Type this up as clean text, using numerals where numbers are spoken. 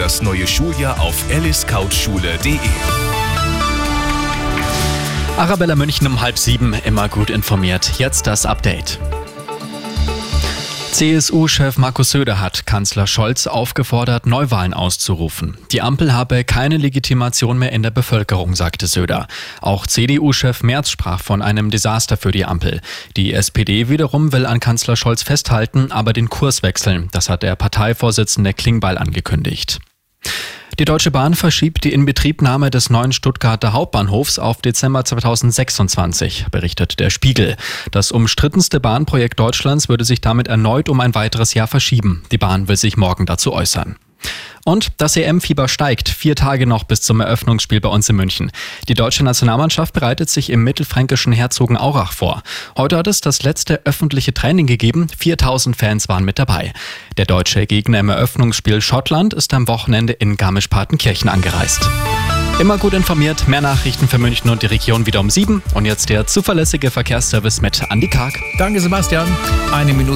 das neue Schuljahr auf aliscountschule.de. Arabella München um 6:30, immer gut informiert. Jetzt das Update. CSU-Chef Markus Söder hat Kanzler Scholz aufgefordert, Neuwahlen auszurufen. Die Ampel habe keine Legitimation mehr in der Bevölkerung, sagte Söder. Auch CDU-Chef Merz sprach von einem Desaster für die Ampel. Die SPD wiederum will an Kanzler Scholz festhalten, aber den Kurs wechseln. Das hat der Parteivorsitzende Klingbeil angekündigt. Die Deutsche Bahn verschiebt die Inbetriebnahme des neuen Stuttgarter Hauptbahnhofs auf Dezember 2026, berichtet der Spiegel. Das umstrittenste Bahnprojekt Deutschlands würde sich damit erneut um ein weiteres Jahr verschieben. Die Bahn will sich morgen dazu äußern. Und das EM-Fieber steigt. 4 Tage noch bis zum Eröffnungsspiel bei uns in München. Die deutsche Nationalmannschaft bereitet sich im mittelfränkischen Herzogenaurach vor. Heute hat es das letzte öffentliche Training gegeben. 4000 Fans waren mit dabei. Der deutsche Gegner im Eröffnungsspiel Schottland ist am Wochenende in Garmisch-Partenkirchen angereist. Immer gut informiert, mehr Nachrichten für München und die Region wieder um 7. Und jetzt der zuverlässige Verkehrsservice mit Andi Karg. Danke, Sebastian. Eine Minute.